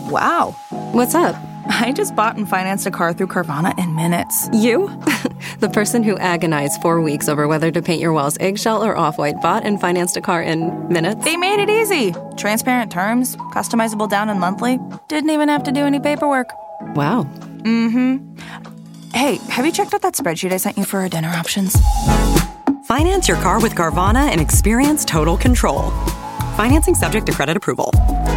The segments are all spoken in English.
Wow. What's up? I just bought and financed a car through Carvana in minutes. You? The person who agonized 4 weeks over whether to paint your walls eggshell or off-white bought and financed a car in minutes? They made it easy. Transparent terms, customizable down and monthly. Didn't even have to do any paperwork. Wow. Mm-hmm. Hey, have you checked out that spreadsheet I sent you for our dinner options? Finance your car with Carvana and experience total control. Financing subject to credit approval.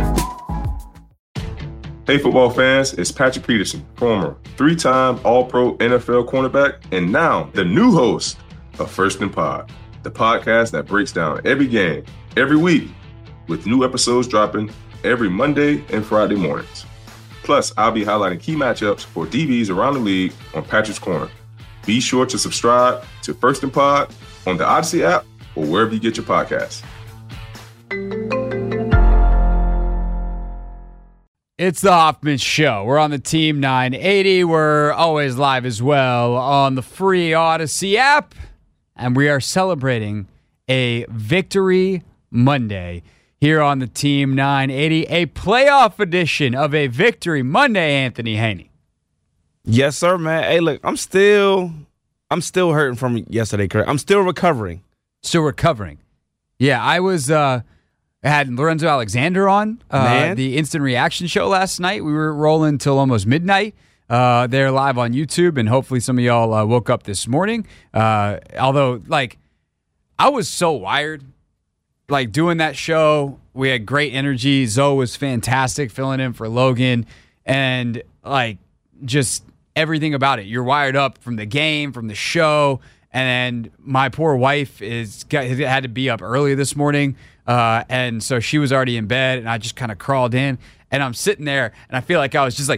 Hey, football fans, it's Patrick Peterson, former three-time All-Pro NFL cornerback, and now the new host of First and Pod, the podcast that breaks down every game, every week, with new episodes dropping every Monday and Friday mornings. Plus, I'll be highlighting key matchups for DBs around the league on Patrick's Corner. Be sure to subscribe to First and Pod on the Odyssey app or wherever you get your podcasts. It's the Hoffman Show. We're on the Team 980. We're always live as well on the free Odyssey app. And we are celebrating a Victory Monday here on the Team 980, a playoff edition of a Victory Monday, Anthony Haney. Yes, sir, man. Hey, look, I'm still hurting from yesterday, Kurt. I'm still recovering. Still recovering. Yeah, I had Lorenzo Alexander on the Instant Reaction show last night. We were rolling till almost midnight. They're live on YouTube, and hopefully some of y'all woke up this morning. Although, I was so wired. Doing that show, we had great energy. Zoe was fantastic filling in for Logan. And, just everything about it. You're wired up from the game, from the show. And my poor wife had to be up early this morning. And so she was already in bed, and I just kind of crawled in. And I'm sitting there, and I feel like I was just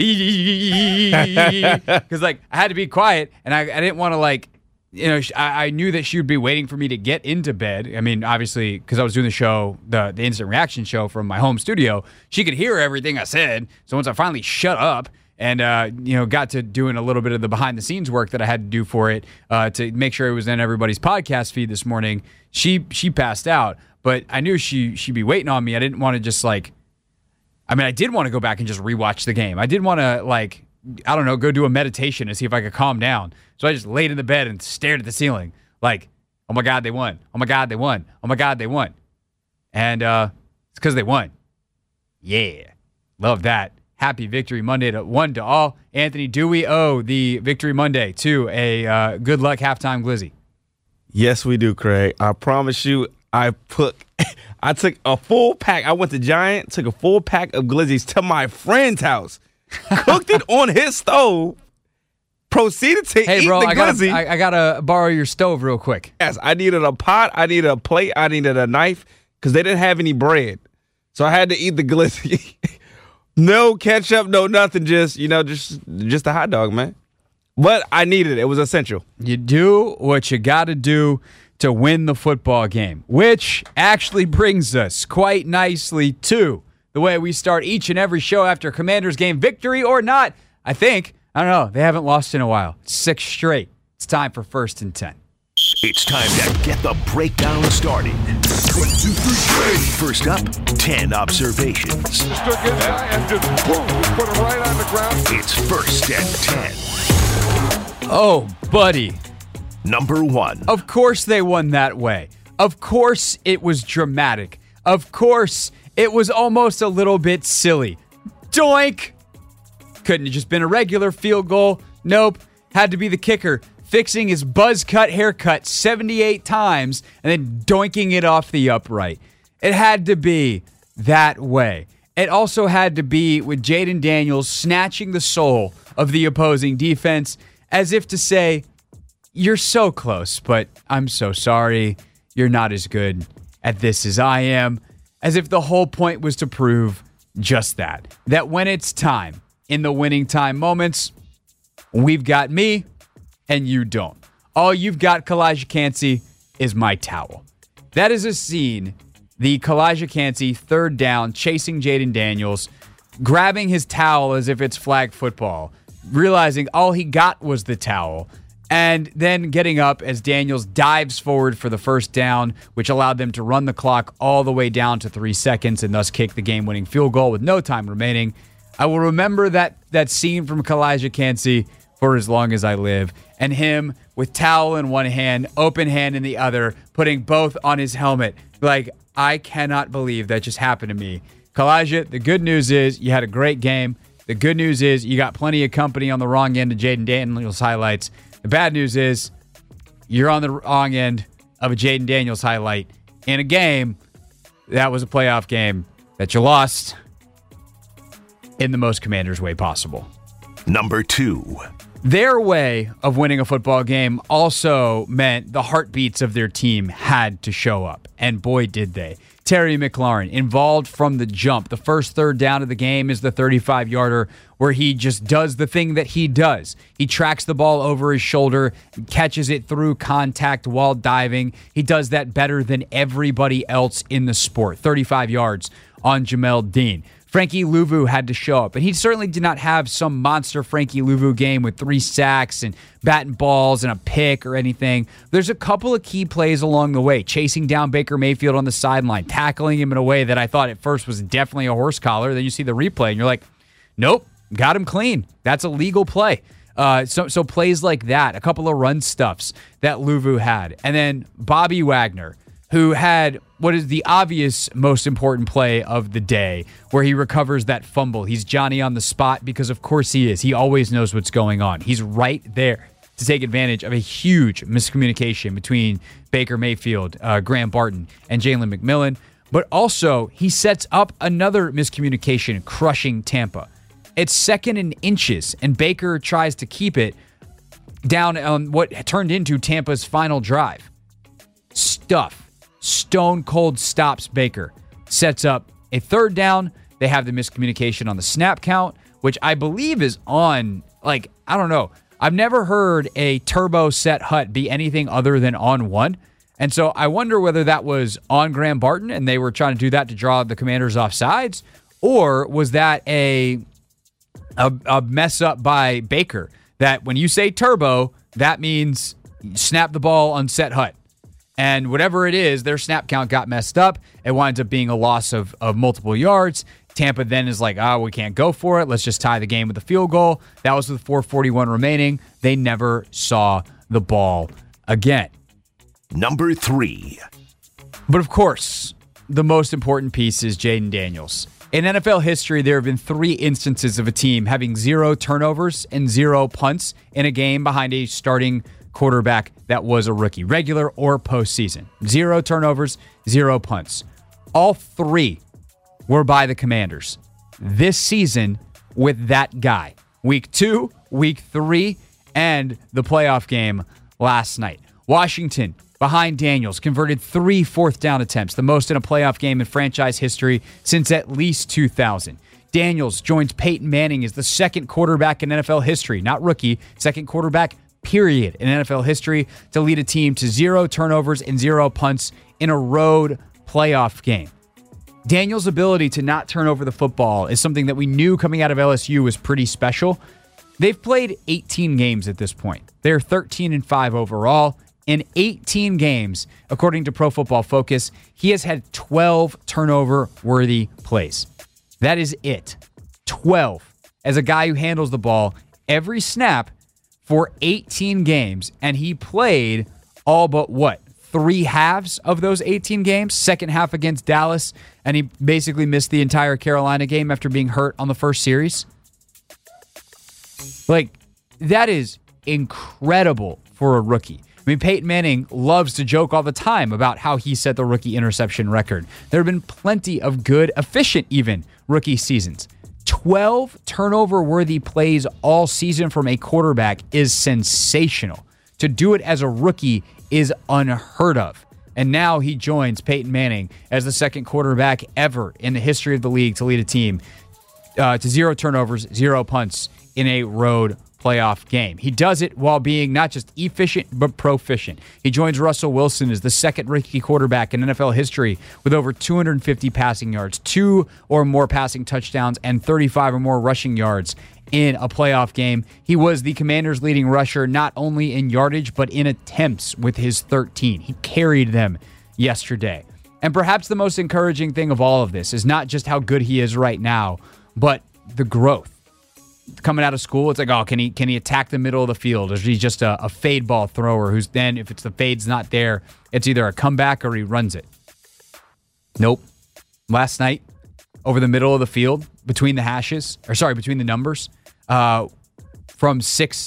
because I had to be quiet, and I didn't want to I knew that she would be waiting for me to get into bed. I mean, obviously, because I was doing the show, the Instant Reaction show from my home studio, she could hear everything I said. So once I finally shut up and got to doing a little bit of the behind-the-scenes work that I had to do for it to make sure it was in everybody's podcast feed this morning, she passed out. But I knew she'd be waiting on me. I didn't want to just I did want to go back and just rewatch the game. I did want to go do a meditation and see if I could calm down. So I just laid in the bed and stared at the ceiling oh my God, they won. Oh my God, they won. Oh my God, they won. And it's because they won. Yeah. Love that. Happy Victory Monday to all. Anthony, do we owe the Victory Monday to a good luck halftime glizzy? Yes, we do, Craig. I promise you, I took a full pack. I went to Giant, took a full pack of glizzies to my friend's house, cooked it on his stove, proceeded to eat the glizzy. I gotta borrow your stove real quick. Yes, I needed a pot, I needed a plate, I needed a knife because they didn't have any bread. So I had to eat the glizzy. No ketchup, no nothing, just a hot dog, man. But I needed it. It was essential. You do what you got to do to win the football game, which actually brings us quite nicely to the way we start each and every show after Commanders game, victory or not. I don't know. They haven't lost in a while. 6 straight. It's time for 1st and 10. It's time to get the breakdown started. 1, 2, 3, First up, 10 observations. And just boom, put it right on the ground. It's 1st and 10. Oh, buddy. Number 1. Of course they won that way. Of course it was dramatic. Of course it was almost a little bit silly. Doink! Couldn't have just been a regular field goal. Nope. Had to be the kicker fixing his buzz cut haircut 78 times and then doinking it off the upright. It had to be that way. It also had to be with Jaden Daniels snatching the soul of the opposing defense as if to say, you're so close, but I'm so sorry. You're not as good at this as I am. As if the whole point was to prove just that. That when it's time, in the winning time moments, we've got me and you don't. All you've got, Kalijah Kancey, is my towel. That is a scene, the Kalijah Kancey 3rd down, chasing Jaden Daniels, grabbing his towel as if it's flag football, realizing all he got was the towel, And then getting up as Daniels dives forward for the first down, which allowed them to run the clock all the way down to 3 seconds and thus kick the game-winning field goal with no time remaining. I will remember that scene from Kalijah Kancey for as long as I live, and him with towel in one hand, open hand in the other, putting both on his helmet. Like, I cannot believe that just happened to me. Kalijah, the good news is you had a great game. The good news is you got plenty of company on the wrong end of Jayden Daniels highlights. The bad news is you're on the wrong end of a Jayden Daniels highlight in a game that was a playoff game that you lost in the most Commanders way possible. Number 2. Their way of winning a football game also meant the heartbeats of their team had to show up, and boy, did they. Terry McLaurin, involved from the jump. The first third down of the game is the 35-yarder where he just does the thing that he does. He tracks the ball over his shoulder, catches it through contact while diving. He does that better than everybody else in the sport. 35 yards on Jamel Dean. Frankie Louvu had to show up, and he certainly did not have some monster Frankie Louvu game with 3 sacks and batting balls and a pick or anything. There's a couple of key plays along the way, chasing down Baker Mayfield on the sideline, tackling him in a way that I thought at first was definitely a horse collar. Then you see the replay, and you're like, nope, got him clean. That's a legal play. So plays like that, a couple of run stuffs that Louvu had. And then Bobby Wagner, who had what is the obvious most important play of the day, where he recovers that fumble. He's Johnny on the spot because, of course, he is. He always knows what's going on. He's right there to take advantage of a huge miscommunication between Baker Mayfield, Graham Barton, and Jalen McMillan. But also, he sets up another miscommunication, crushing Tampa. It's 2nd and inches, and Baker tries to keep it down on what turned into Tampa's final drive. Stone cold stops Baker. Sets up a 3rd down. They have the miscommunication on the snap count, which I believe is on, I don't know. I've never heard a turbo set hut be anything other than on 1. And so I wonder whether that was on Graham Barton and they were trying to do that to draw the Commanders off sides, or was that a mess up by Baker that when you say turbo, that means snap the ball on set hut. And whatever it is, their snap count got messed up. It winds up being a loss of multiple yards. Tampa then is like, we can't go for it. Let's just tie the game with a field goal. That was with 4:41 remaining. They never saw the ball again. Number 3. But of course, the most important piece is Jayden Daniels. In NFL history, there have been 3 instances of a team having 0 turnovers and 0 punts in a game behind a starting quarterback that was a rookie, regular or postseason. 0 turnovers, 0 punts. All 3 were by the Commanders this season with that guy. Week 2, Week 3, and the playoff game last night. Washington, behind Daniels, converted 3 4th down attempts, the most in a playoff game in franchise history since at least 2000. Daniels joins Peyton Manning as the 2nd quarterback in NFL history, not rookie, 2nd quarterback period in NFL history to lead a team to 0 turnovers and 0 punts in a road playoff game. Daniels' ability to not turn over the football is something that we knew coming out of LSU was pretty special. They've played 18 games at this point. They're 13-5 overall. In 18 games, according to Pro Football Focus, he has had 12 turnover-worthy plays. That is it. 12. As a guy who handles the ball every snap for 18 games, and he played all but 3 halves of those 18 games, 2nd half against Dallas, and he basically missed the entire Carolina game after being hurt on the first series. That is incredible for a rookie. I mean, Peyton Manning loves to joke all the time about how he set the rookie interception record. There have been plenty of good, efficient even, rookie seasons. 12 turnover-worthy plays all season from a quarterback is sensational. To do it as a rookie is unheard of. And now he joins Peyton Manning as the 2nd quarterback ever in the history of the league to lead a team to 0 turnovers, 0 punts in a road playoff game. He does it while being not just efficient, but proficient. He joins Russell Wilson as the 2nd rookie quarterback in NFL history with over 250 passing yards, 2 or more passing touchdowns, and 35 or more rushing yards in a playoff game. He was the Commanders' leading rusher, not only in yardage, but in attempts with his 13. He carried them yesterday. And perhaps the most encouraging thing of all of this is not just how good he is right now, but the growth. Coming out of school, it's like, oh, can he attack the middle of the field? Or is he just a fade ball thrower who's then, if it's the fade's not there, it's either a comeback or he runs it? Nope. Last night, over the middle of the field, between the numbers, from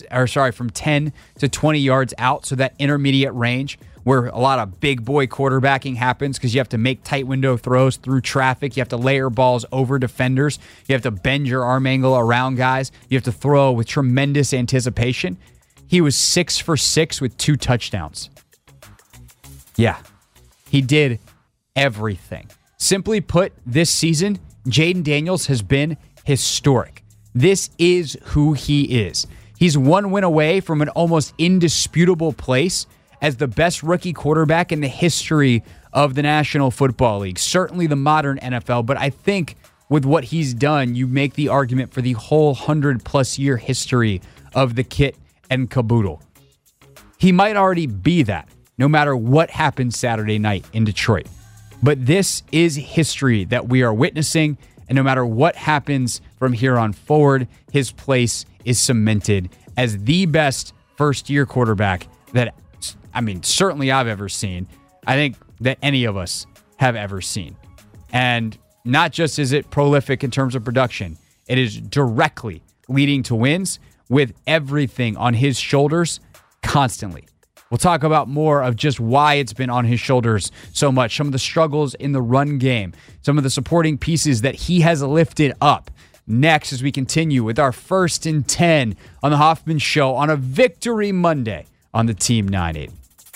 10 to 20 yards out, so that intermediate range where a lot of big boy quarterbacking happens because you have to make tight window throws through traffic. You have to layer balls over defenders. You have to bend your arm angle around guys. You have to throw with tremendous anticipation. He was 6 for 6 with 2 touchdowns. Yeah, he did everything. Simply put, this season, Jayden Daniels has been historic. This is who he is. He's 1 win away from an almost indisputable place as the best rookie quarterback in the history of the National Football League. Certainly the modern NFL, but I think with what he's done, you make the argument for the whole 100-plus year history of the kit and caboodle. He might already be that, no matter what happens Saturday night in Detroit. But this is history that we are witnessing, and no matter what happens from here on forward, his place is cemented as the best first-year quarterback that, certainly I've ever seen. I think that any of us have ever seen. And not just is it prolific in terms of production, it is directly leading to wins with everything on his shoulders constantly. We'll talk about more of just why it's been on his shoulders so much, some of the struggles in the run game, some of the supporting pieces that he has lifted up. Next, as we continue with our 1st and 10 on the Hoffman Show on a Victory Monday on the Team 980.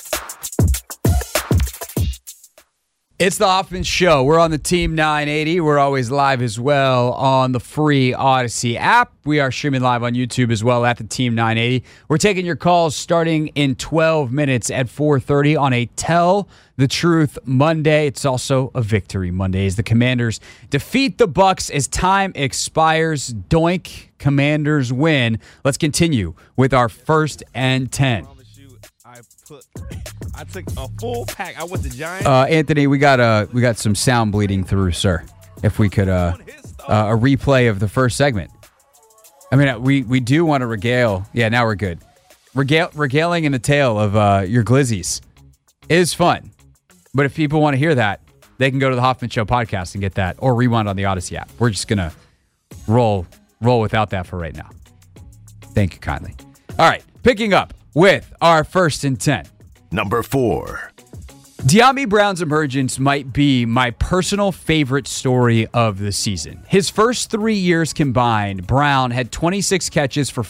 It's the Hoffman Show. We're on the Team 980. We're always live as well on the free Odyssey app. We are streaming live on YouTube as well at the Team 980. We're taking your calls starting in 12 minutes at 4:30 on a Tell the Truth Monday. It's also a Victory Monday as the Commanders defeat the Bucs as time expires. Doink, Commanders win. Let's continue with our 1st and 10. I took a full pack. I went to Giants. Anthony, we got some sound bleeding through, sir. If we could a replay of the first segment. I mean, we do want to regale. Yeah, now we're good. Regaling in the tale of your glizzies is fun. But if people want to hear that, they can go to the Hoffman Show podcast and get that, or rewind on the Odyssey app. We're just gonna roll without that for right now. Thank you kindly. All right, picking up with our 1st and 10. Number 4. Dyami Brown's emergence might be my personal favorite story of the season. His first 3 years combined, Brown had 26 catches for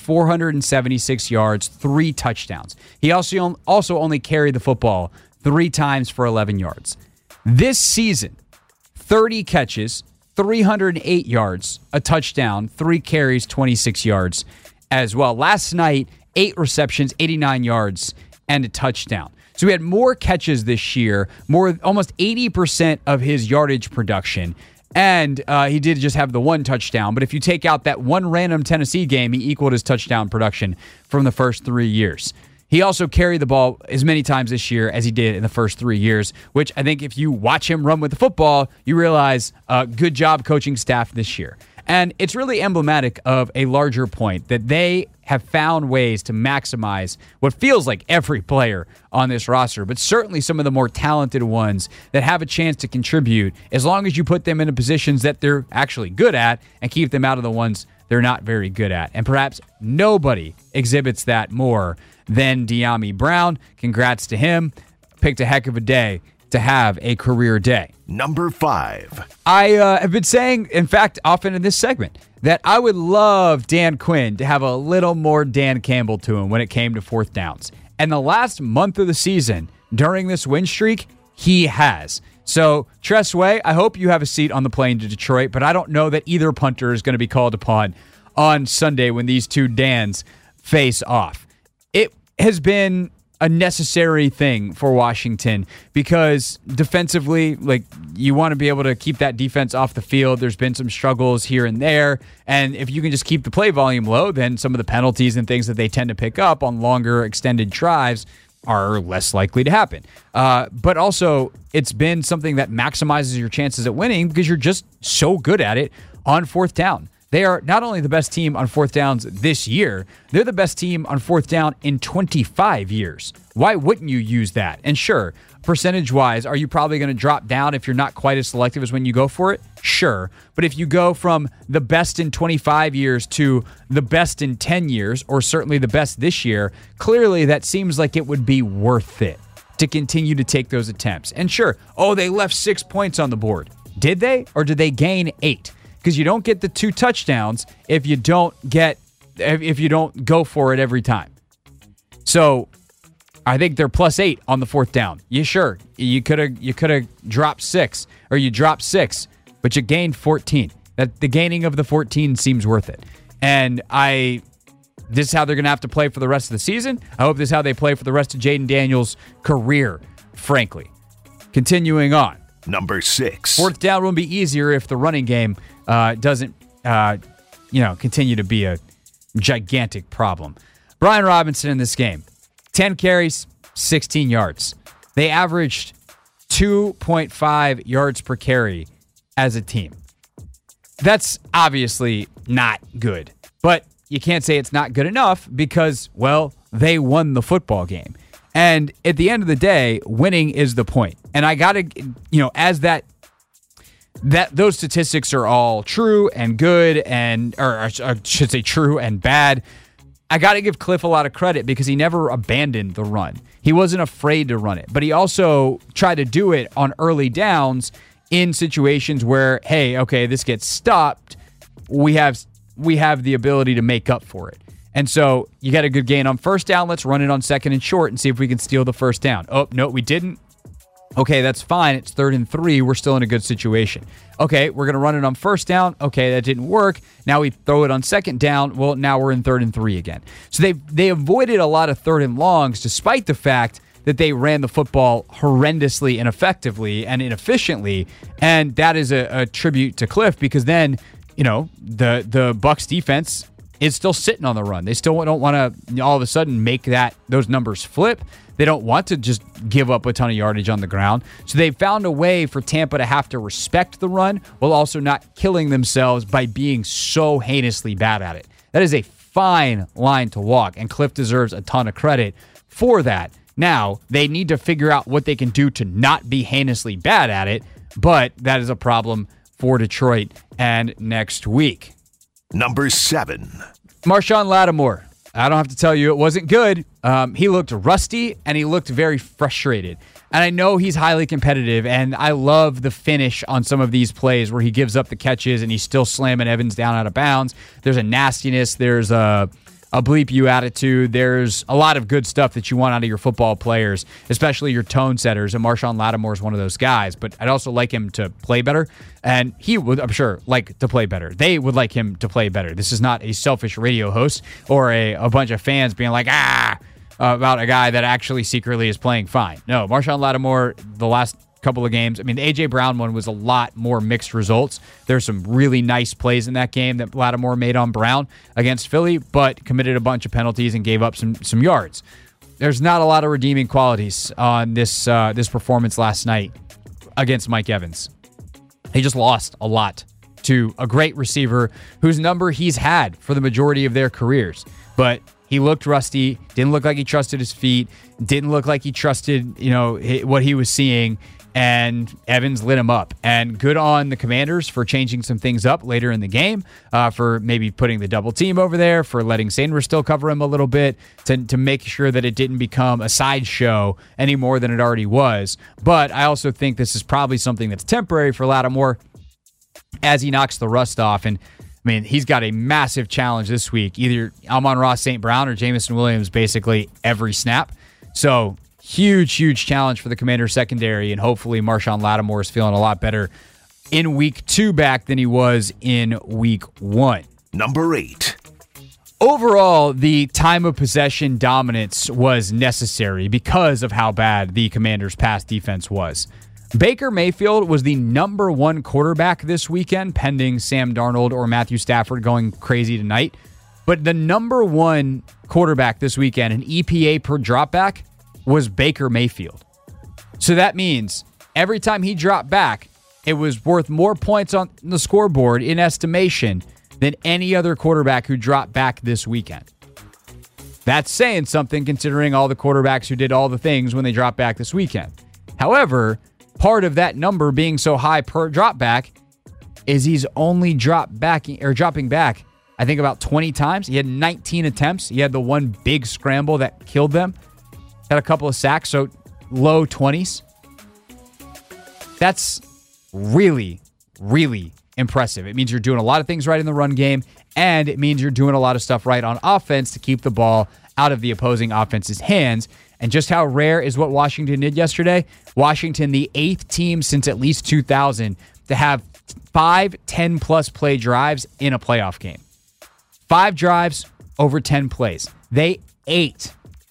476 yards, 3 touchdowns. He also only carried the football 3 times for 11 yards. This season, 30 catches, 308 yards, a touchdown, 3 carries, 26 yards as well. Last night, 8 receptions, 89 yards, and a touchdown. So he had more catches this year, almost 80% of his yardage production, and he did just have the 1 touchdown. But if you take out that 1 random Tennessee game, he equaled his touchdown production from the first 3 years. He also carried the ball as many times this year as he did in the first 3 years, which I think if you watch him run with the football, you realize good job coaching staff this year. And it's really emblematic of a larger point that they have found ways to maximize what feels like every player on this roster, but certainly some of the more talented ones that have a chance to contribute as long as you put them into positions that they're actually good at and keep them out of the ones they're not very good at. And perhaps nobody exhibits that more than Dyami Brown. Congrats to him. Picked a heck of a day to have a career day. Number 5. I have been saying, in fact, often in this segment, that I would love Dan Quinn to have a little more Dan Campbell to him when it came to 4th downs. And the last month of the season, during this win streak, he has. So, Tress Way, I hope you have a seat on the plane to Detroit, but I don't know that either punter is going to be called upon on Sunday when these two Dans face off. It has been a necessary thing for Washington because defensively, like, you want to be able to keep that defense off the field. There's been some struggles here and there, and if you can just keep the play volume low, then some of the penalties and things that they tend to pick up on longer extended drives are less likely to happen. But also, it's been something that maximizes your chances at winning because you're just so good at it on fourth down. They are not only the best team on fourth downs this year, they're the best team on fourth down in 25 years. Why wouldn't you use that? And sure, percentage-wise, are you probably going to drop down if you're not quite as selective as when you go for it? Sure. But if you go from the best in 25 years to the best in 10 years, or certainly the best this year, clearly that seems like it would be worth it to continue to take those attempts. And sure, they left 6 points on the board. Did they? Or did they gain 8? Because you don't get the 2 touchdowns if you don't go for it every time. So I think they're +8 on the fourth down. Yeah, sure. You could have dropped 6, or you dropped 6, but you gained 14. That the gaining of the 14 seems worth it. And this is how they're going to have to play for the rest of the season. I hope this is how they play for the rest of Jaden Daniels' career, frankly. Continuing on. Number 6. Fourth down will be easier if the running game doesn't continue to be a gigantic problem. Brian Robinson in this game, 10 carries, 16 yards. They averaged 2.5 yards per carry as a team. That's obviously not good, but you can't say it's not good enough because, well, they won the football game. And at the end of the day, winning is the point. And I got to, as that those statistics are all true and good, or I should say true and bad, I got to give Cliff a lot of credit because he never abandoned the run. He wasn't afraid to run it, but he also tried to do it on early downs in situations where, hey, okay, this gets stopped. We have the ability to make up for it. And so you got a good gain on first down. Let's run it on second and short and see if we can steal the first down. Oh, no, we didn't. Okay, that's fine. It's 3rd and 3. We're still in a good situation. Okay, we're going to run it on first down. Okay, that didn't work. Now we throw it on second down. Well, now we're in 3rd and 3 again. So they avoided a lot of 3rd and longs despite the fact that they ran the football horrendously ineffectively and inefficiently. And that is a tribute to Cliff because then, the Bucs defense is still sitting on the run. They still don't want to all of a sudden make those numbers flip. They don't want to just give up a ton of yardage on the ground. So they found a way for Tampa to have to respect the run while also not killing themselves by being so heinously bad at it. That is a fine line to walk, and Cliff deserves a ton of credit for that. Now, they need to figure out what they can do to not be heinously bad at it, but that is a problem for Detroit and next week. Number 7. Marshawn Lattimore. I don't have to tell you it wasn't good. He looked rusty, and he looked very frustrated. And I know he's highly competitive, and I love the finish on some of these plays where he gives up the catches, and he's still slamming Evans down out of bounds. There's a nastiness. There's a bleep you attitude. There's a lot of good stuff that you want out of your football players, especially your tone setters, and Marshawn Lattimore is one of those guys. But I'd also like him to play better, and he would, I'm sure, like to play better. They would like him to play better. This is not a selfish radio host or a bunch of fans being like, about a guy that actually secretly is playing fine. No, Marshawn Lattimore, the last couple of games, I mean, the A.J. Brown one was a lot more mixed results. There's some really nice plays in that game that Lattimore made on Brown against Philly, but committed a bunch of penalties and gave up some yards. There's not a lot of redeeming qualities on this performance last night against Mike Evans. He just lost a lot to a great receiver whose number he's had for the majority of their careers. But he looked rusty, didn't look like he trusted his feet, didn't look like he trusted, what he was seeing, and Evans lit him up. And good on the Commanders for changing some things up later in the game, for maybe putting the double team over there, for letting Sanders still cover him a little bit, to make sure that it didn't become a sideshow any more than it already was. But I also think this is probably something that's temporary for Lattimore as he knocks the rust off. And I mean, he's got a massive challenge this week. Either Amon-Ra St. Brown or Jameson Williams basically every snap. So huge challenge for the Commander secondary, and hopefully Marshawn Lattimore is feeling a lot better in week 2 back than he was in week 1. Number 8. Overall, the time of possession dominance was necessary because of how bad the Commanders' pass defense was. Baker Mayfield was the number one quarterback this weekend, pending Sam Darnold or Matthew Stafford going crazy tonight. But the number one quarterback this weekend in EPA per dropback was Baker Mayfield. So that means every time he dropped back, it was worth more points on the scoreboard in estimation than any other quarterback who dropped back this weekend. That's saying something considering all the quarterbacks who did all the things when they dropped back this weekend. However, part of that number being so high per drop back is he's only dropping back, I think, about 20 times. He had 19 attempts. He had the one big scramble that killed them. Had a couple of sacks, so low 20s. That's really, really impressive. It means you're doing a lot of things right in the run game, and it means you're doing a lot of stuff right on offense to keep the ball out of the opposing offense's hands. And just how rare is what Washington did yesterday? Washington, the 8th team since at least 2000 to have 5 10-plus play drives in a playoff game. 5 drives over 10 plays. They ate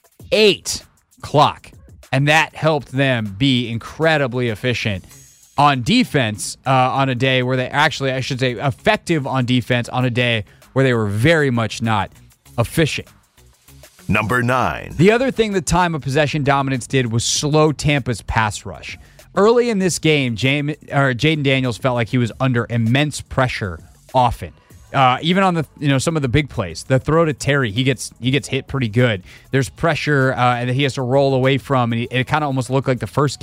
clock, and that helped them be incredibly efficient on defense on a day where they actually, I should say, effective on defense on a day where they were very much not efficient. Number 9. The other thing the time of possession dominance did was slow Tampa's pass rush. Early in this game, Jaden Daniels felt like he was under immense pressure often. Even on the some of the big plays, the throw to Terry, he gets hit pretty good. There's pressure that he has to roll away from, and it kind of almost looked like the first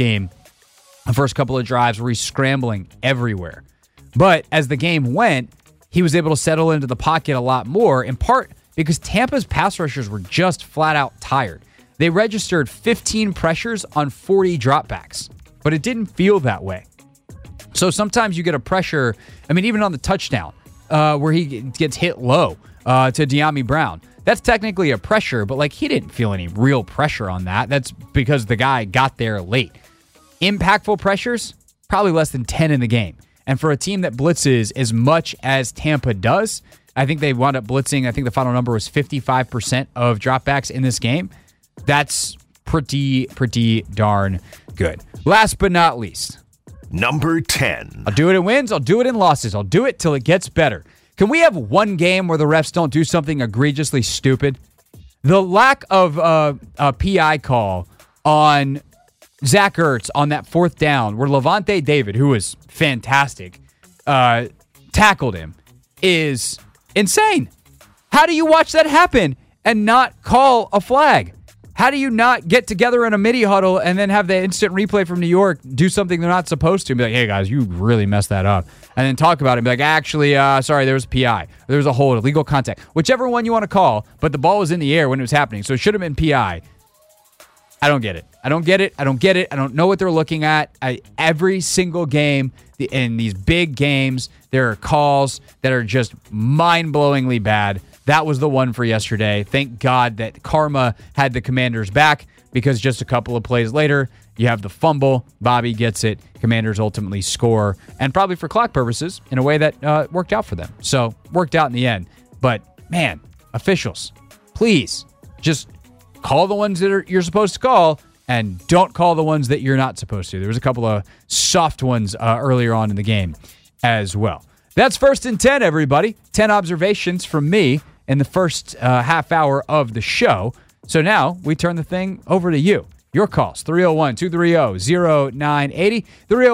couple of drives where he's scrambling everywhere. But as the game went, he was able to settle into the pocket a lot more, in part because Tampa's pass rushers were just flat out tired. They registered 15 pressures on 40 dropbacks, but it didn't feel that way. So sometimes you get a pressure, even on the touchdown, where he gets hit low to De'Ami Brown. That's technically a pressure, but he didn't feel any real pressure on that. That's because the guy got there late. Impactful pressures, probably less than 10 in the game. And for a team that blitzes as much as Tampa does, I think they wound up blitzing, I think the final number was 55% of dropbacks in this game. That's pretty darn good. Last but not least, Number 10. I'll do it in wins, I'll do it in losses, I'll do it till it gets better. Can we have one game where the refs don't do something egregiously stupid? The lack of a PI call on Zach Ertz on that 4th down where Levante David, who was fantastic, tackled him is insane. How do you watch that happen and not call a flag? How do you not get together in a midi huddle and then have the instant replay from New York do something they're not supposed to? Be like, hey, guys, you really messed that up. And then talk about it and be like, actually, sorry, there was a PI. There was a hold, illegal contact. Whichever one you want to call, but the ball was in the air when it was happening, so it should have been PI. I don't get it. I don't know what they're looking at. Every single game, in these big games, there are calls that are just mind-blowingly bad. That was the one for yesterday. Thank God that karma had the Commanders back, because just a couple of plays later, you have the fumble. Bobby gets it. Commanders ultimately score, and probably for clock purposes, in a way that worked out for them. So, worked out in the end. But, man, officials, please, just call the ones that you're supposed to call, and don't call the ones that you're not supposed to. There was a couple of soft ones earlier on in the game as well. That's First and 10, everybody. 10 observations from me in the first half hour of the show. So now we turn the thing over to you. Your calls, 301-230-0980,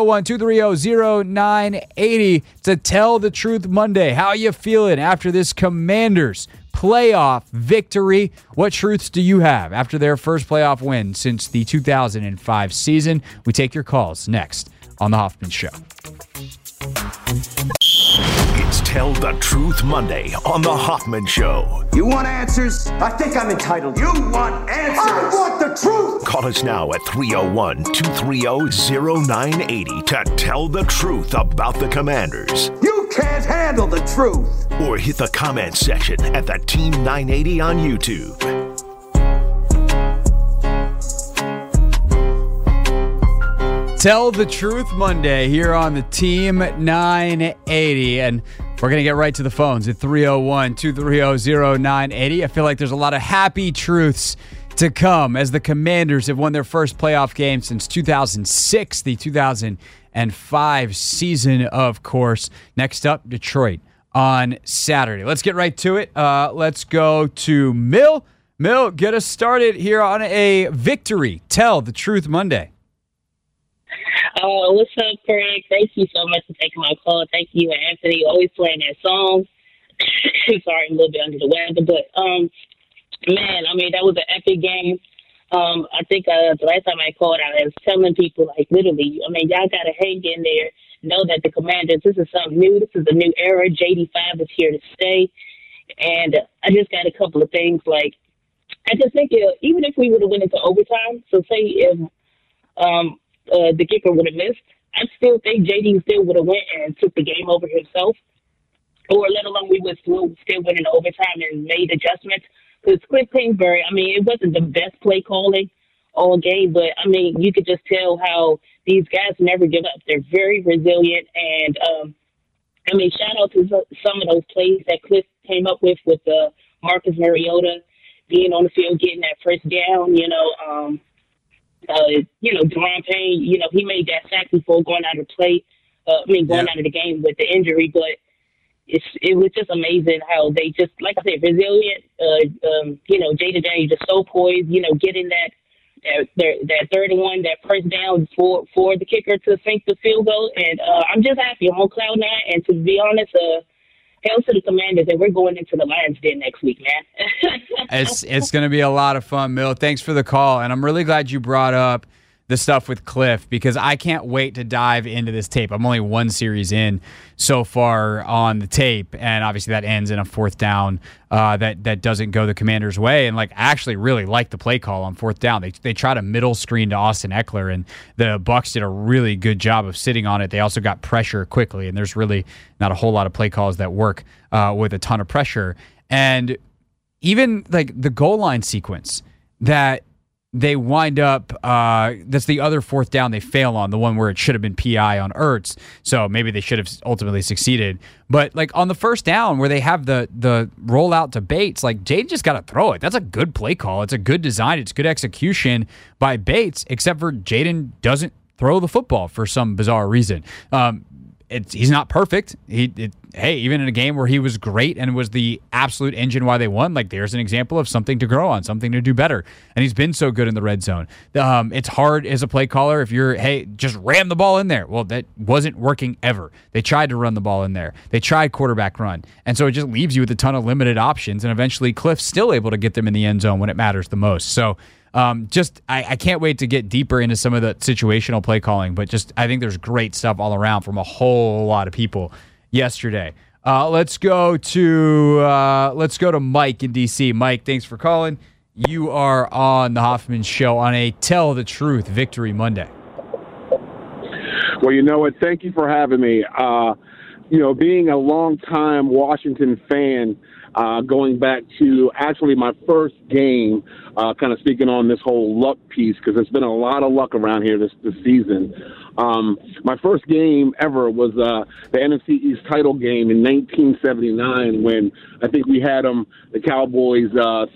301-230-0980. It's a Tell the Truth Monday. How you feeling after this Commanders playoff victory? What truths do you have after their first playoff win since the 2005 season? We take your calls next on The Hoffman Show. It's Tell the Truth Monday on The Hoffman Show. You want answers? I think I'm entitled. You want answers? I want the truth! Call us now at 301-230-0980 to tell the truth about the Commanders. You can't handle the truth! Or hit the comment section at the Team 980 on YouTube. Tell the Truth Monday here on the Team 980. And We're going to get right to the phones at 301-230-0980. I feel like there's a lot of happy truths to come as the Commanders have won their first playoff game since 2006, the 2005 season, of course. Next up, Detroit on Saturday. Let's get right to it. Let's go to Mill. Mill, get us started here on a victory. Tell the Truth Monday. What's up, Craig? Thank you so much for taking my call. Thank you, Anthony. Always playing that song. Sorry, I'm a little bit under the weather, but man, I mean, that was an epic game. I think the last time I called, I was telling people, like, literally, I mean, y'all got to hang in there. Know that the Commanders, this is something new. This is a new era. JD5 is here to stay. And I just got a couple of things. Like, I just think even if we would have went into overtime, so say if the kicker would have missed, I still think JD still would have went and took the game over himself. Or let alone we would still win in overtime and made adjustments. Because Cliff Kingsbury, I mean, it wasn't the best play calling all game, but, I mean, you could just tell how these guys never give up. They're very resilient. And, I mean, shout out to some of those plays that Cliff came up with Marcus Mariota being on the field, getting that first down, Deron Payne, he made that sack before going out of play. Going out of the game with the injury, but it was just amazing how they just, like I said, resilient. Jada Daniels just so poised. Getting that 31, that first down for the kicker to sink the field goal, and I'm just happy. I'm on cloud nine, and to be honest, hail to the Commanders, and we're going into the Lions Den next week, man. It's going to be a lot of fun, Mill. Thanks for the call, and I'm really glad you brought up the stuff with Cliff because I can't wait to dive into this tape. I'm only one series in so far on the tape, and obviously that ends in a fourth down that doesn't go the Commanders' way. And I actually really like the play call on fourth down. They tried a middle screen to Austin Eckler, and the Bucs did a really good job of sitting on it. They also got pressure quickly, and there's really not a whole lot of play calls that work with a ton of pressure. And even the goal line sequence that they wind up, that's the other fourth down they fail on, the one where it should have been PI on Ertz. So maybe they should have ultimately succeeded. But on the first down where they have the rollout to Bates, Jaden just got to throw it. That's a good play call. It's a good design. It's good execution by Bates, except for Jaden doesn't throw the football for some bizarre reason. He's not perfect. Even in a game where he was great and was the absolute engine why they won, there's an example of something to grow on, something to do better. And he's been so good in the red zone. It's hard as a play caller if you're, just ram the ball in there. Well, that wasn't working ever. They tried to run the ball in there. They tried quarterback run. And so it just leaves you with a ton of limited options. And eventually Cliff's still able to get them in the end zone when it matters the most. So I can't wait to get deeper into some of the situational play calling, but I think there's great stuff all around from a whole lot of people yesterday. Let's go to Mike in DC. Mike, thanks for calling. You are on the Hoffman Show on a Tell the Truth Victory Monday. Well, you know what? Thank you for having me. Being a longtime Washington fan, going back to actually my first game, kind of speaking on this whole luck piece, because there's been a lot of luck around here this season. My first game ever was the NFC East title game in 1979 when I think we had the Cowboys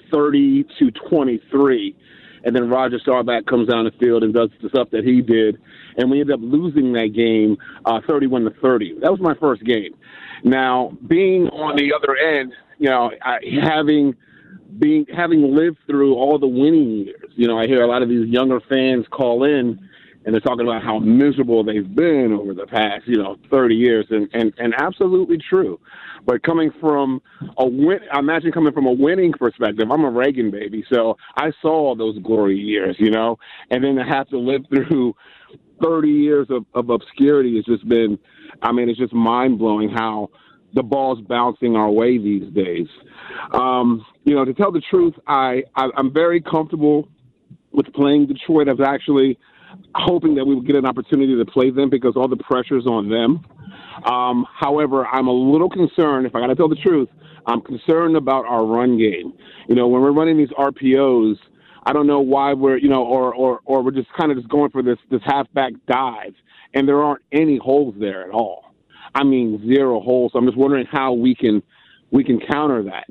30-23. And then Roger Staubach comes down the field and does the stuff that he did. And we ended up losing that game 31-30. That was my first game. Now, being on the other end, having lived through all the winning years, I hear a lot of these younger fans call in and they're talking about how miserable they've been over the past, 30 years. And absolutely true. But coming from imagine coming from a winning perspective, I'm a Reagan baby, so I saw those glory years, and then to have to live through 30 years of obscurity has just been, it's just mind-blowing how the ball's bouncing our way these days. To tell the truth, I'm very comfortable with playing Detroit. I was actually hoping that we would get an opportunity to play them because all the pressure's on them. However, I'm a little concerned, if I got to tell the truth, I'm concerned about our run game. When we're running these RPOs, I don't know why we're, or we're just kind of just going for this halfback dive, and there aren't any holes there at all. I mean, 0 holes. So I'm just wondering how we can counter that,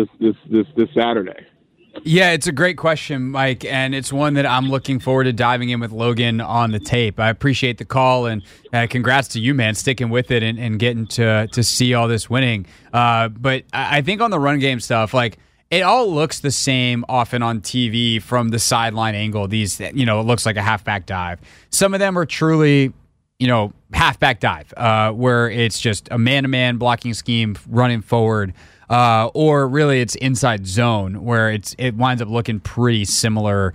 this Saturday. Yeah, it's a great question, Mike, and it's one that I'm looking forward to diving in with Logan on the tape. I appreciate the call, and congrats to you, man, sticking with it and getting to see all this winning. But I think on the run game stuff, like, it all looks the same often on TV from the sideline angle. These, it looks like a halfback dive. Some of them are truly, halfback dive, where it's just a man-to-man blocking scheme running forward. Or really it's inside zone where it winds up looking pretty similar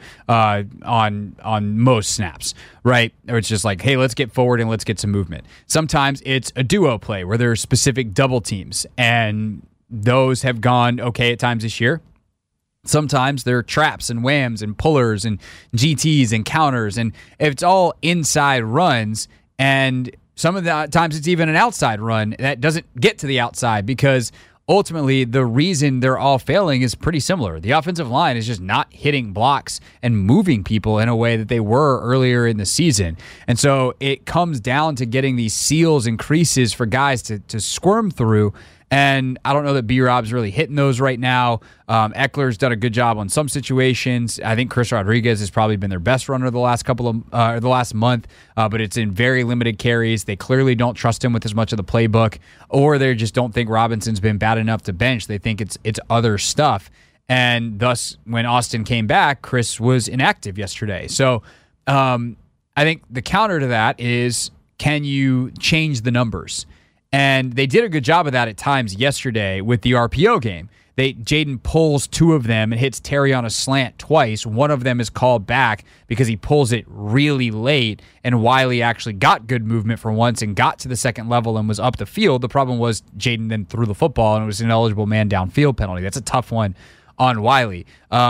on most snaps, right? Or it's just like, hey, let's get forward and let's get some movement. Sometimes it's a duo play where there's specific double teams, and those have gone okay at times this year. Sometimes there are traps and whams and pullers and GTs and counters, and it's all inside runs, and some of the times it's even an outside run that doesn't get to the outside because ultimately, the reason they're all failing is pretty similar. The offensive line is just not hitting blocks and moving people in a way that they were earlier in the season. And so it comes down to getting these seals and creases for guys to squirm through. And I don't know that B-Rob's really hitting those right now. Eckler's done a good job on some situations. I think Chris Rodriguez has probably been their best runner the last month, but it's in very limited carries. They clearly don't trust him with as much of the playbook, or they just don't think Robinson's been bad enough to bench. They think it's other stuff. And thus, when Austin came back, Chris was inactive yesterday. So I think the counter to that is, can you change the numbers? And they did a good job of that at times yesterday with the RPO game. Jaden pulls 2 of them and hits Terry on a slant twice. One of them is called back because he pulls it really late, and Wiley actually got good movement for once and got to the second level and was up the field. The problem was Jaden then threw the football, and it was an ineligible man downfield penalty. That's a tough one on Wiley.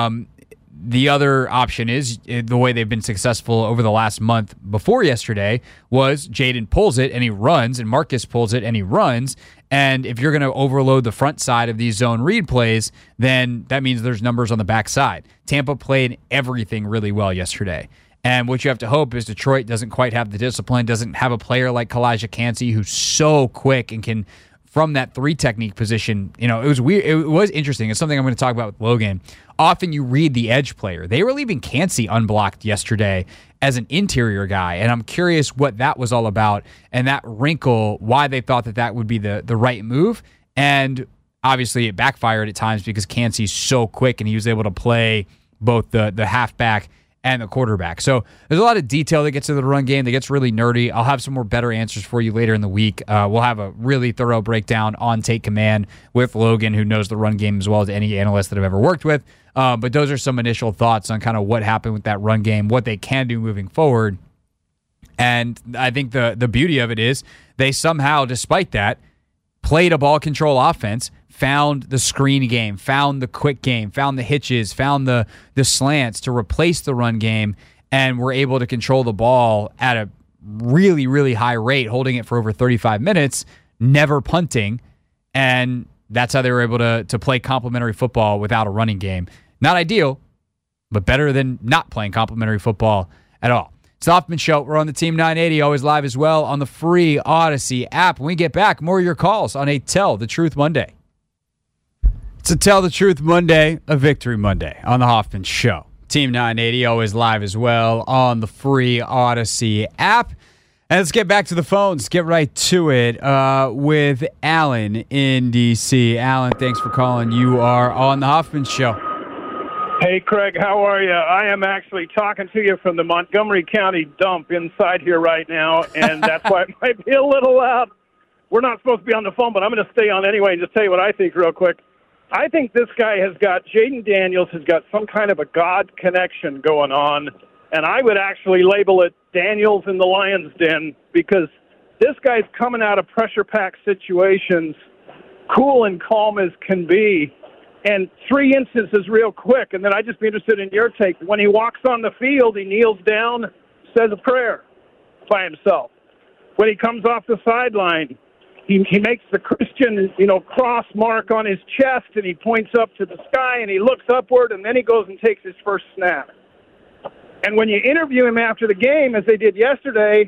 The other option is the way they've been successful over the last month before yesterday was Jaden pulls it and he runs, and Marcus pulls it and he runs. And if you're going to overload the front side of these zone read plays, then that means there's numbers on the back side. Tampa played everything really well yesterday. And what you have to hope is Detroit doesn't quite have the discipline, doesn't have a player like Kalijah Kancey who's so quick and can, from that 3 technique position, it was weird. It was interesting. It's something I'm going to talk about with Logan. Often you read the edge player. They were leaving Kancey unblocked yesterday as an interior guy, and I'm curious what that was all about and that wrinkle, why they thought that would be the right move. And obviously it backfired at times because Kancey's so quick and he was able to play both the halfback and the quarterback. So there's a lot of detail that gets to the run game that gets really nerdy. I'll have some more better answers for you later in the week. We'll have a really thorough breakdown on Take Command with Logan, who knows the run game as well as any analyst that I've ever worked with. But those are some initial thoughts on kind of what happened with that run game, what they can do moving forward. And I think the beauty of it is they somehow, despite that, played a ball control offense, found the screen game, found the quick game, found the hitches, found the slants to replace the run game, and were able to control the ball at a really, really high rate, holding it for over 35 minutes, never punting, and that's how they were able to play complementary football without a running game. Not ideal, but better than not playing complementary football at all. It's the Hoffman Show. We're on the Team 980, always live as well on the free Odyssey app. When we get back, more of your calls on a Tell the Truth Monday. It's a Tell the Truth Monday, a Victory Monday on the Hoffman Show. Team 980, always live as well on the free Odyssey app. And let's get back to the phones. Let's get right to it with Alan in D.C. Alan, thanks for calling. You are on the Hoffman Show. Hey, Craig, how are you? I am actually talking to you from the Montgomery County dump inside here right now, and that's why it might be a little loud. We're not supposed to be on the phone, but I'm going to stay on anyway and just tell you what I think real quick. I think this guy has got, Jaden Daniels has got some kind of a God connection going on, and I would actually label it Daniels in the Lion's Den, because this guy's coming out of pressure-packed situations, cool and calm as can be, and 3 instances real quick, and then I'd just be interested in your take. When he walks on the field, he kneels down, says a prayer by himself. When he comes off the sideline, he makes the Christian, cross mark on his chest, and he points up to the sky, and he looks upward, and then he goes and takes his first snap. And when you interview him after the game, as they did yesterday,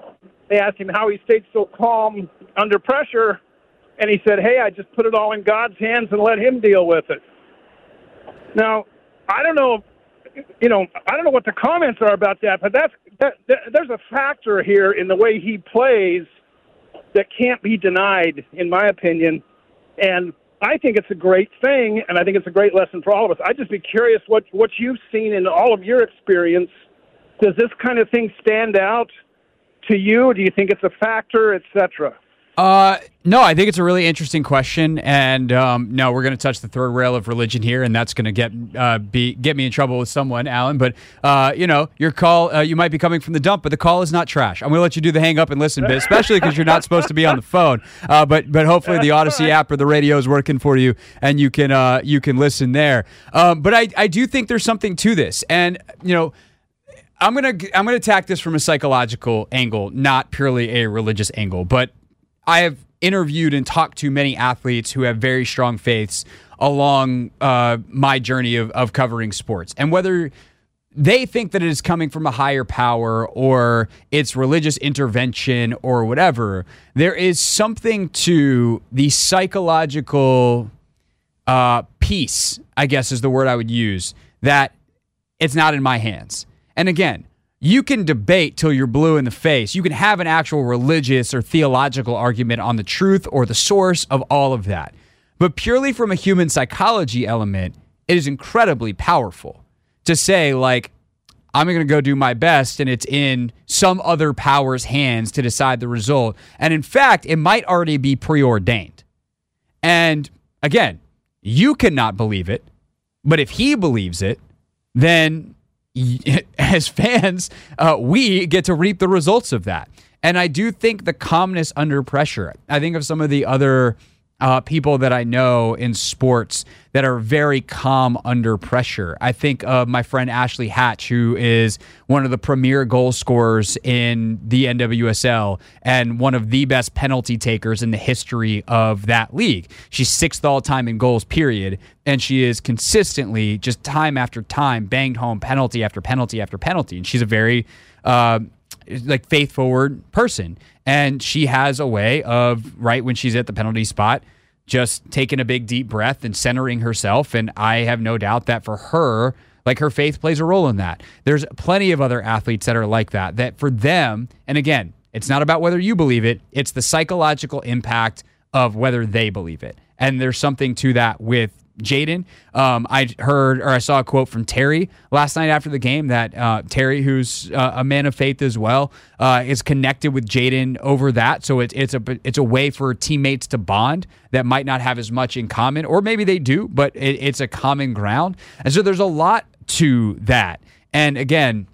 they asked him how he stayed so calm under pressure, and he said, "Hey, I just put it all in God's hands and let him deal with it." Now, I don't know, I don't know what the comments are about that, but there's a factor here in the way he plays that can't be denied, in my opinion, and I think it's a great thing, and I think it's a great lesson for all of us. I'd just be curious what you've seen in all of your experience. Does this kind of thing stand out to you? Do you think it's a factor, et cetera? No, I think it's a really interesting question, and no, we're going to touch the third rail of religion here, and that's going to get me in trouble with someone, Alan. But your call, you might be coming from the dump, but the call is not trash. I'm going to let you do the hang up and listen bit, especially because you're not supposed to be on the phone. But hopefully the Odyssey app or the radio is working for you, and you can listen there. But I do think there's something to this, and I'm gonna attack this from a psychological angle, not purely a religious angle, but I have interviewed and talked to many athletes who have very strong faiths along my journey of covering sports. And whether they think that it is coming from a higher power or it's religious intervention or whatever, there is something to the psychological piece, I guess is the word I would use, that it's not in my hands. And again, you can debate till you're blue in the face. You can have an actual religious or theological argument on the truth or the source of all of that. But purely from a human psychology element, it is incredibly powerful to say, like, I'm going to go do my best and it's in some other power's hands to decide the result. And in fact, it might already be preordained. And again, you cannot believe it, but if he believes it, then as fans, we get to reap the results of that. And I do think the calmness under pressure, I think of some of the other people that I know in sports that are very calm under pressure. I think of my friend Ashley Hatch, who is one of the premier goal scorers in the NWSL and one of the best penalty takers in the history of that league. She's 6th all time in goals, period. And she is consistently, just time after time, banged home penalty after penalty after penalty. And she's a very faith-forward person. And she has a way of, right when she's at the penalty spot, just taking a big deep breath and centering herself. And I have no doubt that for her, like, her faith plays a role in that. There's plenty of other athletes that are like that for them, and again, it's not about whether you believe it, it's the psychological impact of whether they believe it. And there's something to that with Jaden. I saw a quote from Terry last night after the game that Terry, who's a man of faith as well, is connected with Jaden over that. So it's a way for teammates to bond that might not have as much in common, or maybe they do, but it's a common ground. And so there's a lot to that. And again,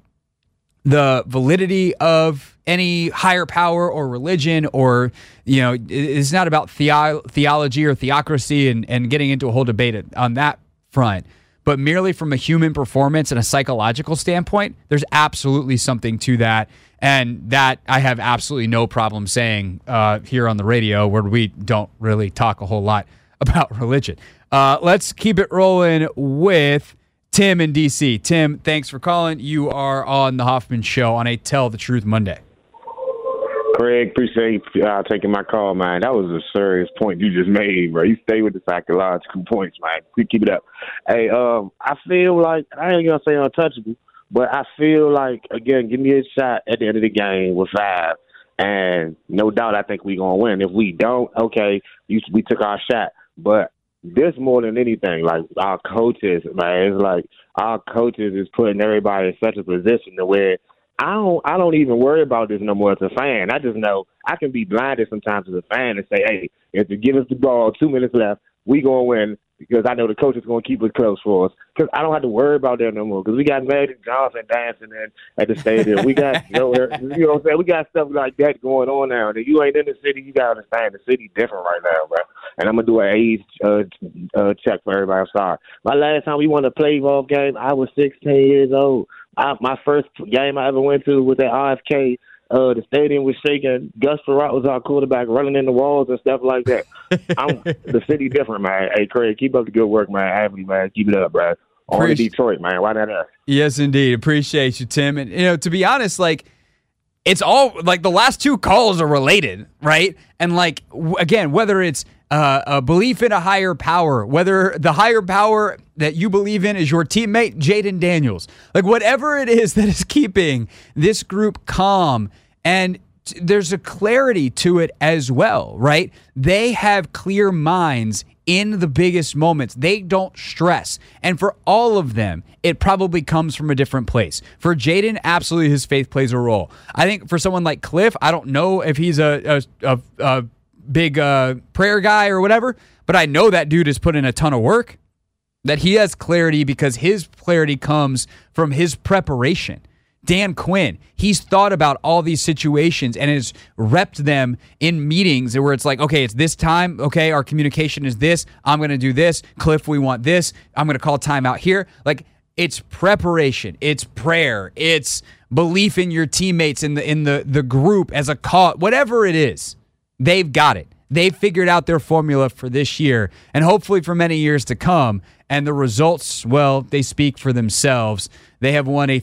the validity of any higher power or religion, or, it's not about theology or theocracy and getting into a whole debate on that front, but merely from a human performance and a psychological standpoint, there's absolutely something to that. And that I have absolutely no problem saying here on the radio, where we don't really talk a whole lot about religion. Let's keep it rolling with Tim in D.C. Tim, thanks for calling. You are on the Hoffman Show on a Tell the Truth Monday. Craig, appreciate you taking my call, man. That was a serious point you just made, bro. You stay with the psychological points, man. Keep it up. Hey, I feel like, I ain't going to say untouchable, but I feel like, again, give me a shot at the end of the game with 5. And no doubt I think we're going to win. If we don't, okay, we took our shot. But this more than anything, like our coaches, man, it's like our coaches is putting everybody in such a position to where I don't even worry about this no more as a fan. I just know I can be blinded sometimes as a fan and say, hey, if you give us the ball, 2 minutes left, we going to win, because I know the coach is going to keep it close for us. Because I don't have to worry about that no more, because we got Magic Johnson dancing at the stadium. We got, you know what I'm saying? We got stuff like that going on now. And if you ain't in the city, you got to understand the city's different right now, bro. And I'm going to do an age check for everybody. I'm sorry. My last time we won a playoff game, I was 16 years old. My first game I ever went to was at RFK. The stadium was shaking. Gus Frerotte was our quarterback, running in the walls and stuff like that. The city different, man. Hey, Craig, keep up the good work, man. Avenue, man. Keep it up, bro. On to Detroit, man. Why not us? Yes, indeed. Appreciate you, Tim. And, to be honest, like, it's all like the last two calls are related, right? And like, again, whether it's a belief in a higher power, whether the higher power that you believe in is your teammate, Jaden Daniels, like whatever it is that is keeping this group calm, and there's a clarity to it as well, right? They have clear minds in the biggest moments. They don't stress. And for all of them, it probably comes from a different place. For Jaden, absolutely his faith plays a role. I think for someone like Cliff, I don't know if he's a big prayer guy or whatever, but I know that dude has put in a ton of work, that he has clarity because his clarity comes from his preparation. Dan Quinn, he's thought about all these situations and has repped them in meetings where it's like, okay, it's this time. Okay, our communication is this. I'm going to do this. Cliff, we want this. I'm going to call timeout here. Like, it's preparation. It's prayer. It's belief in your teammates in the group as a call. Whatever it is, they've got it. They've figured out their formula for this year and hopefully for many years to come. And the results, well, they speak for themselves. They have won a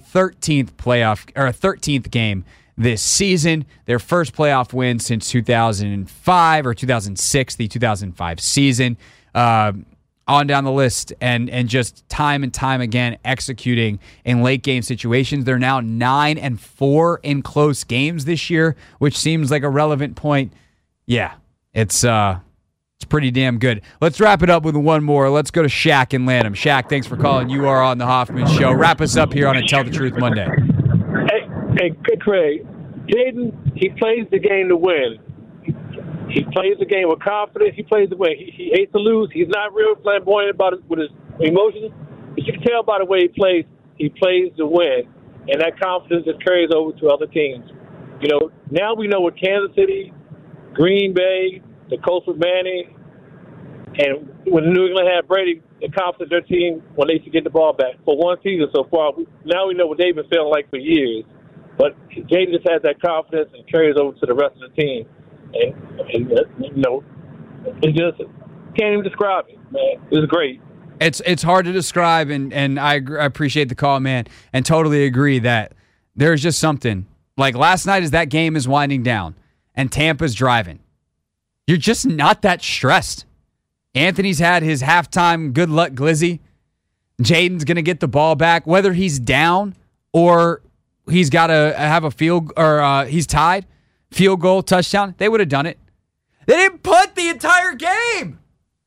13th game this season, their first playoff win since 2005 or 2006, the 2005 season. On down the list, and just time and time again executing in late game situations. They're now 9-4 in close games this year, which seems like a relevant point. Yeah, it's pretty damn good. Let's wrap it up with one more. Let's go to Shaq in Lanham. Shaq, thanks for calling. You are on the Hoffman Show. Wrap us up here on a Tell the Truth Monday. Hey, Craig. Jaden, he plays the game to win. He plays the game with confidence. He plays to win. He hates to lose. He's not real flamboyant about it with his emotions. But you can tell by the way he plays to win. And that confidence just carries over to other teams. You know, now we know what Kansas City, Green Bay, the Colts with Manning, and when New England had Brady, the confidence their team when they should get the ball back. For one season so far, now we know what they've been feeling like for years. But Jaden just has that confidence and carries over to the rest of the team. And you know, it just can't even describe it, man. It was great. It's hard to describe, and I appreciate the call, man, and totally agree that there's just something. Like last night as that game is winding down and Tampa's driving, you're just not that stressed. Anthony's had his halftime good luck glizzy. Jaden's going to get the ball back, whether he's down or he's got to have a field or he's tied. Field goal, touchdown, they would have done it. They didn't punt the entire game.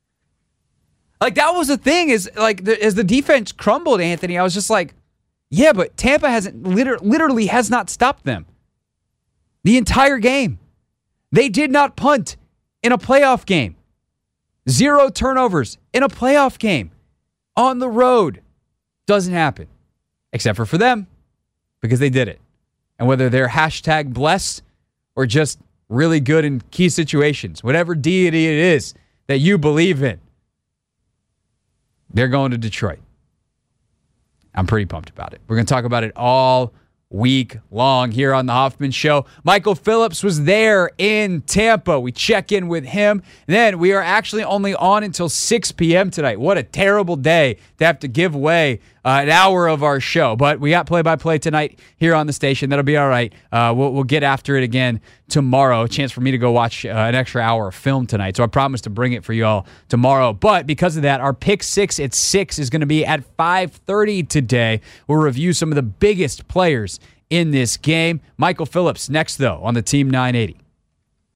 Like, that was the thing, is like as the defense crumbled, Anthony, I was just like, yeah, but Tampa hasn't literally has not stopped them the entire game. They did not punt in a playoff game. 0 turnovers in a playoff game on the road. Doesn't happen. Except for them, because they did it. And whether they're hashtag blessed or just really good in key situations, whatever deity it is that you believe in, they're going to Detroit. I'm pretty pumped about it. We're going to talk about it all week long here on the Hoffman Show. Michael Phillips was there in Tampa. We check in with him. Then we are actually only on until 6 p.m. tonight. What a terrible day to have to give away an hour of our show. But we got play-by-play tonight here on the station. That'll be all right. We'll get after it again tomorrow. A chance for me to go watch an extra hour of film tonight. So I promise to bring it for you all tomorrow. But because of that, our Pick 6 at 6 is going to be at 5:30 today. We'll review some of the biggest players in this game. Michael Phillips next, though, on the Team 980.